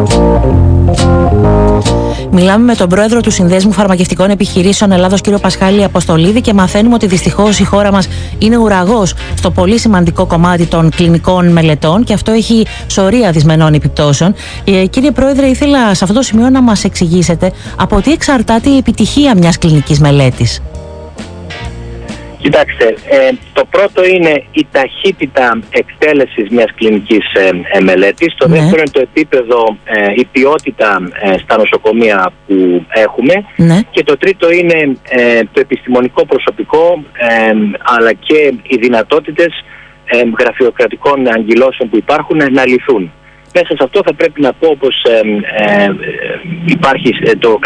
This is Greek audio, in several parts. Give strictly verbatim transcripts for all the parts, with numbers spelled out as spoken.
Μιλάμε με τον πρόεδρο του Συνδέσμου Φαρμακευτικών Επιχειρήσεων Ελλάδος, κύριο Πασχάλη Αποστολίδη, και μαθαίνουμε ότι δυστυχώς η χώρα μας είναι ουραγός στο πολύ σημαντικό κομμάτι των κλινικών μελετών και αυτό έχει σωρία δυσμενών επιπτώσεων. Ε, κύριε Πρόεδρε, ήθελα σε αυτό το σημείο να μας εξηγήσετε από τι εξαρτάται η επιτυχία μιας κλινικής μελέτης. Κοιτάξτε, ε, το πρώτο είναι η ταχύτητα εκτέλεσης μιας κλινικής ε, ε, μελέτης. Το ναι. δεύτερο είναι το επίπεδο, ε, η ποιότητα ε, στα νοσοκομεία που έχουμε. Ναι. Και το τρίτο είναι ε, το επιστημονικό προσωπικό, ε, αλλά και οι δυνατότητες ε, γραφειοκρατικών αγκυλώσεων που υπάρχουν να λυθούν. Μέσα σε αυτό θα πρέπει να πω, όπως ε, ε, υπάρχει το,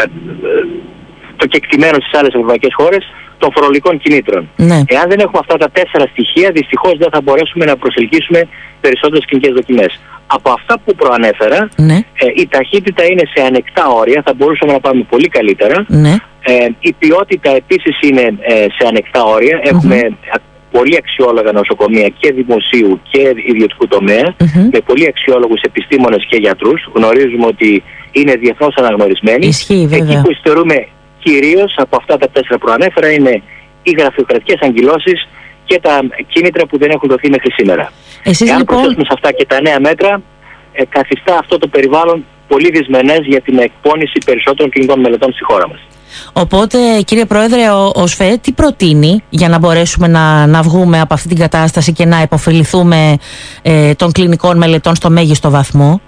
το κεκτημένο στις άλλες ευρωπαϊκές χώρες, των φορολογικών κινήτρων. Ναι. Εάν δεν έχουμε αυτά τα τέσσερα στοιχεία, δυστυχώς δεν θα μπορέσουμε να προσελκύσουμε περισσότερες κλινικές δοκιμές. Από αυτά που προανέφερα, ναι. ε, η ταχύτητα είναι σε ανεκτά όρια, θα μπορούσαμε να πάμε πολύ καλύτερα. Ναι. Ε, η ποιότητα επίσης είναι ε, σε ανεκτά όρια. Mm-hmm. Έχουμε πολύ αξιόλογα νοσοκομεία και δημοσίου και ιδιωτικού τομέα, mm-hmm. με πολύ αξιόλογους επιστήμονες και γιατρούς. Γνωρίζουμε ότι είναι διεθνώς αναγνωρισμένοι. Ισχύει, βέβαια. Εκεί που υστερούμε κυρίως από αυτά τα τέσσερα προανέφερα είναι οι γραφειοκρατικές αγκυλώσεις και τα κίνητρα που δεν έχουν δοθεί μέχρι σήμερα. Εσείς, Εάν λοιπόν... προσθέσουμε σε αυτά και τα νέα μέτρα, ε, καθιστά αυτό το περιβάλλον πολύ δυσμενές για την εκπόνηση περισσότερων κλινικών μελετών στη χώρα μας. Οπότε, κύριε Πρόεδρε, ο, ο ΣΦΕ τι προτείνει για να μπορέσουμε να, να βγούμε από αυτή την κατάσταση και να υποφεληθούμε ε, των κλινικών μελετών στο μέγιστο βαθμό?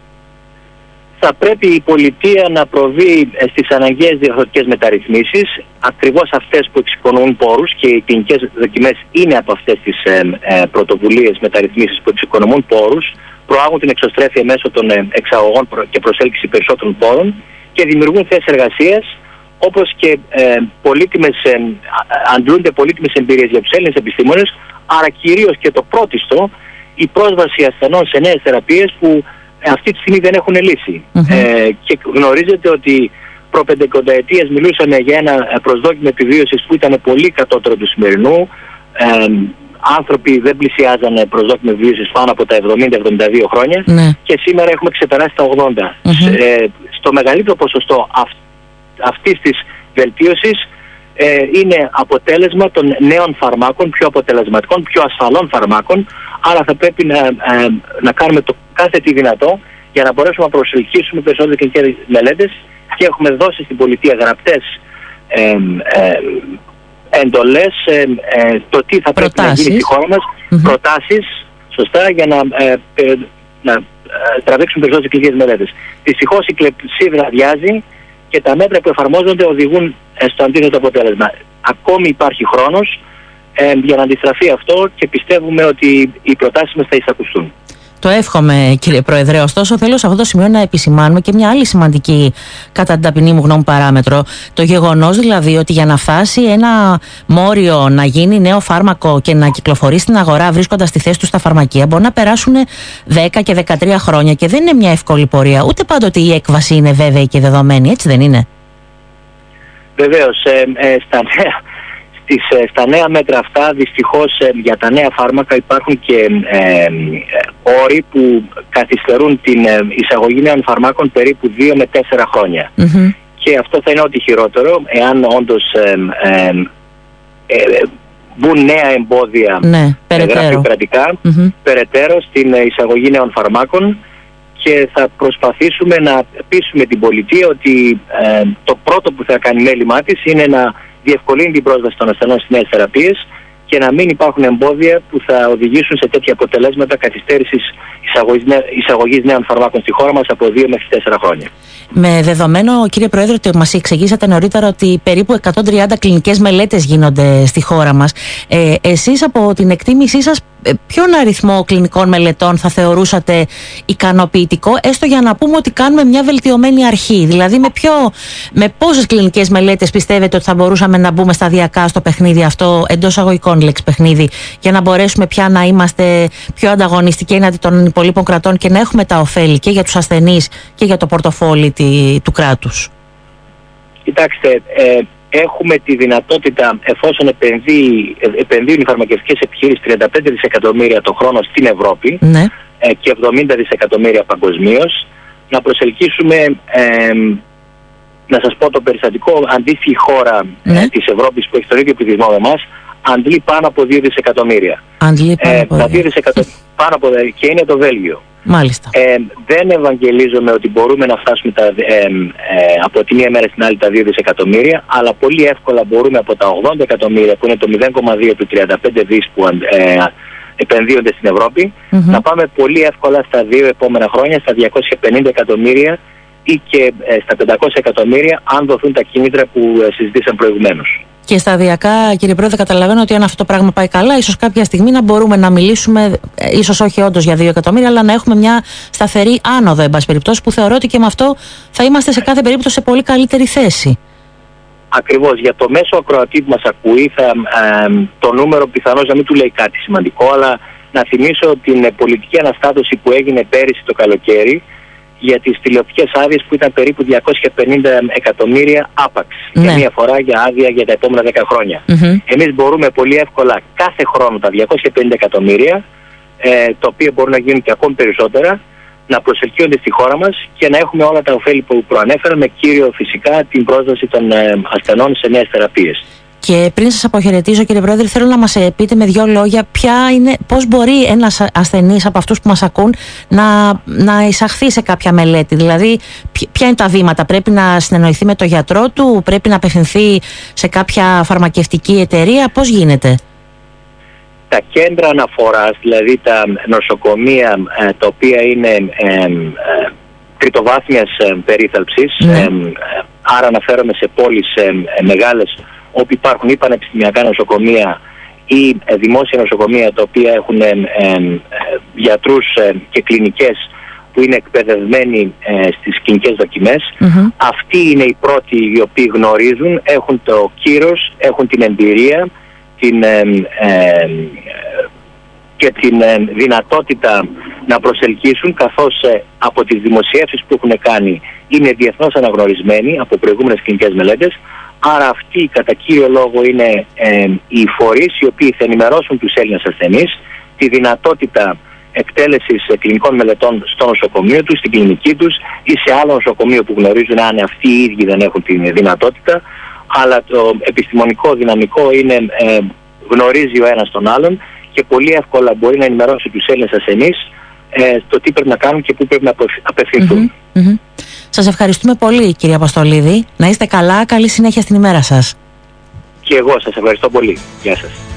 Θα πρέπει η πολιτεία να προβεί στις αναγκαίες διορθωτικές μεταρρυθμίσεις, ακριβώς αυτές που εξοικονομούν πόρους, και οι κλινικές δοκιμές είναι από αυτές τις ε, ε, πρωτοβουλίες μεταρρυθμίσεις που εξοικονομούν πόρους, προάγουν την εξωστρέφεια μέσω των ε, εξαγωγών και προσέλκυση περισσότερων πόρων και δημιουργούν θέσεις εργασίας, όπως και ε, πολύτιμες, ε, αντλούνται πολύτιμες εμπειρίες για τους Έλληνες επιστήμονες, άρα κυρίως και το πρώτιστο, η πρόσβαση ασθενών σε νέες θεραπείες που αυτή τη στιγμή δεν έχουν λύση. Mm-hmm. Ε, και γνωρίζετε ότι προ πεντηκονταετίες μιλούσαμε για ένα προσδόκιμο επιβίωσης που ήταν πολύ κατώτερο του σημερινού. Ε, άνθρωποι δεν πλησιάζανε προσδόκιμο επιβίωσης πάνω από τα εβδομήντα εβδομήντα δύο χρόνια, mm-hmm. και σήμερα έχουμε ξεπεράσει τα ογδόντα. Mm-hmm. Ε, στο μεγαλύτερο ποσοστό αυ, αυτής της βελτίωσης ε, είναι αποτέλεσμα των νέων φαρμάκων, πιο αποτελεσματικών, πιο ασφαλών φαρμάκων. Άρα θα πρέπει να, ε, να κάνουμε το κάθε τι δυνατό για να μπορέσουμε να προσελκύσουμε περισσότερες κλινικές μελέτες, και έχουμε δώσει στην πολιτεία γραπτές ε, ε, εντολές, ε, ε, το τι θα πρέπει προτάσεις. να γίνει στη χώρα μας, mm-hmm. προτάσεις, σωστά, για να, ε, ε, να ε, τραβήξουν περισσότερες κλινικές μελέτες. Δυστυχώς η κλεψίδρα αδειάζει και τα μέτρα που εφαρμόζονται οδηγούν ε, στο αντίθετο αποτέλεσμα. Ακόμη υπάρχει χρόνος Ε, για να αντιστραφεί αυτό, και πιστεύουμε ότι οι προτάσεις μας θα εισακουστούν. Το εύχομαι, κύριε Πρόεδρε. Ωστόσο, θέλω σε αυτό το σημείο να επισημάνουμε και μια άλλη σημαντική, κατά την ταπεινή μου γνώμη, παράμετρο. Το γεγονός δηλαδή ότι για να φτάσει ένα μόριο να γίνει νέο φάρμακο και να κυκλοφορεί στην αγορά βρίσκοντας τη θέση του στα φαρμακεία, μπορεί να περάσουν δέκα και δεκατρία χρόνια και δεν είναι μια εύκολη πορεία. Ούτε πάντοτε η έκβαση είναι βέβαιη και δεδομένη, έτσι δεν είναι? Βεβαίως, ε, ε, στα νέα. Στις, στα νέα μέτρα αυτά, δυστυχώς, ε, για τα νέα φάρμακα υπάρχουν και ε, ε, όροι που καθυστερούν την ε, εισαγωγή νέων φαρμάκων περίπου δύο με τέσσερα χρόνια. Mm-hmm. Και αυτό θα είναι ό,τι χειρότερο, εάν όντως ε, ε, ε, μπουν νέα εμπόδια, ναι, γραφειοκρατικά, mm-hmm. περαιτέρω στην εισαγωγή νέων φαρμάκων, και θα προσπαθήσουμε να πείσουμε την πολιτεία ότι ε, το πρώτο που θα κάνει μέλημά της είναι να διευκολύνει την πρόσβαση των ασθενών στις νέες θεραπείες και να μην υπάρχουν εμπόδια που θα οδηγήσουν σε τέτοια αποτελέσματα καθυστέρησης εισαγωγής, εισαγωγής νέων φαρμάκων στη χώρα μας από δύο μέχρι τέσσερα χρόνια. Με δεδομένο, κύριε Πρόεδρε, ότι μας εξηγήσατε νωρίτερα ότι περίπου εκατόν τριάντα κλινικές μελέτες γίνονται στη χώρα μας, ε, εσείς από την εκτίμησή σας ποιον αριθμό κλινικών μελετών θα θεωρούσατε ικανοποιητικό, έστω για να πούμε ότι κάνουμε μια βελτιωμένη αρχή? Δηλαδή με, ποιο, με πόσες κλινικές μελέτες πιστεύετε ότι θα μπορούσαμε να μπούμε σταδιακά στο παιχνίδι αυτό, εντός αγωγικών λέξη παιχνίδι, για να μπορέσουμε πια να είμαστε πιο ανταγωνιστικοί έναντι των υπολείπων κρατών και να έχουμε τα ωφέλη και για τους ασθενείς και για το πορτοφόλι τη, του κράτους? Κοιτάξτε, ε, έχουμε τη δυνατότητα, εφόσον επενδύει, επενδύουν οι φαρμακευτικές επιχειρήσεις τριάντα πέντε δισεκατομμύρια το χρόνο στην Ευρώπη, ναι. ε, και εβδομήντα δισεκατομμύρια παγκοσμίως, να προσελκύσουμε, ε, να σας πω το περιστατικό, αντίστοιχη χώρα ναι. ε, της Ευρώπης που έχει τον ίδιο πληθυσμό με εμάς, αντλεί πάνω από δύο δισεκατομμύρια. Αντλεί πάνω από ε, δύο δισεκατομμύρια. Πάνω από, και είναι το Βέλγιο. Μάλιστα. Ε, δεν ευαγγελίζομαι ότι μπορούμε να φτάσουμε τα, ε, ε, από τη μία μέρα στην άλλη τα δύο δισεκατομμύρια, αλλά πολύ εύκολα μπορούμε από τα ογδόντα εκατομμύρια που είναι το μηδέν κόμμα δύο του τριάντα πέντε δις που ε, επενδύονται στην Ευρώπη, mm-hmm. να πάμε πολύ εύκολα στα δύο επόμενα χρόνια στα διακόσια πενήντα εκατομμύρια ή και ε, στα πεντακόσια εκατομμύρια αν δοθούν τα κίνητρα που ε, συζητήσαν προηγουμένως. Και σταδιακά, κύριε Πρόεδρε, καταλαβαίνω ότι αν αυτό το πράγμα πάει καλά, ίσως κάποια στιγμή να μπορούμε να μιλήσουμε, ίσως όχι όντως για δύο εκατομμύρια, αλλά να έχουμε μια σταθερή άνοδο, εν πάση περιπτώσει, που θεωρώ ότι και με αυτό θα είμαστε σε κάθε περίπτωση σε πολύ καλύτερη θέση. Ακριβώς. Για το μέσο ακροατή που μας ακούει, θα, ε, το νούμερο πιθανώς να μην του λέει κάτι σημαντικό, αλλά να θυμίσω την πολιτική αναστάτωση που έγινε πέρυσι το καλοκαίρι για τις τηλεοπτικές άδειες που ήταν περίπου διακόσια πενήντα εκατομμύρια άπαξ. Ναι. Και μία φορά για άδεια για τα επόμενα δέκα χρόνια. Mm-hmm. Εμείς μπορούμε πολύ εύκολα κάθε χρόνο τα διακόσια πενήντα εκατομμύρια, ε, τα οποία μπορούν να γίνουν και ακόμη περισσότερα, να προσελκύονται στη χώρα μας και να έχουμε όλα τα ωφέλη που προανέφερα, με κύριο φυσικά την πρόσβαση των ε, ασθενών σε νέες θεραπείες. Και πριν σας αποχαιρετήσω, κύριε Πρόεδρε, θέλω να μας πείτε με δύο λόγια ποια είναι, πώς μπορεί ένας ασθενής από αυτούς που μας ακούν να, να εισαχθεί σε κάποια μελέτη. Δηλαδή, ποια είναι τα βήματα, πρέπει να συνεννοηθεί με τον γιατρό του, πρέπει να απευθυνθεί σε κάποια φαρμακευτική εταιρεία, πώς γίνεται? Τα κέντρα αναφοράς, δηλαδή τα νοσοκομεία ε, τα οποία είναι ε, ε, τριτοβάθμιας ε, περίθαλψης, ναι. ε, άρα αναφέρομαι σε πόλεις ε, ε, μεγάλες, όπου υπάρχουν ή πανεπιστημιακά νοσοκομεία ή ε, δημόσια νοσοκομεία τα οποία έχουν ε, ε, ε, γιατρούς ε, και κλινικές που είναι εκπαιδευμένοι ε, στις κλινικές δοκιμές. Mm-hmm. Αυτοί είναι οι πρώτοι οι οποίοι γνωρίζουν, έχουν το κύρος, έχουν την εμπειρία την, ε, ε, και την ε, δυνατότητα να προσελκύσουν, καθώς ε, από τις δημοσιεύσεις που έχουν κάνει είναι διεθνώς αναγνωρισμένοι από προηγούμενες κλινικές μελέτες. Άρα αυτοί κατά κύριο λόγο είναι ε, οι φορείς οι οποίοι θα ενημερώσουν τους Έλληνες ασθενείς τη δυνατότητα εκτέλεσης ε, κλινικών μελετών στο νοσοκομείο τους, στην κλινική τους ή σε άλλο νοσοκομείο που γνωρίζουν αν αυτοί οι ίδιοι δεν έχουν τη δυνατότητα. Αλλά το επιστημονικό δυναμικό είναι, ε, γνωρίζει ο ένας τον άλλον και πολύ εύκολα μπορεί να ενημερώσει τους Έλληνες ασθενείς ε, το τι πρέπει να κάνουν και πού πρέπει να απευθυνθούν. Mm-hmm, mm-hmm. Σας ευχαριστούμε πολύ, κύριε Αποστολίδη. Να είστε καλά, καλή συνέχεια στην ημέρα σας. Και εγώ σας ευχαριστώ πολύ. Γεια σας.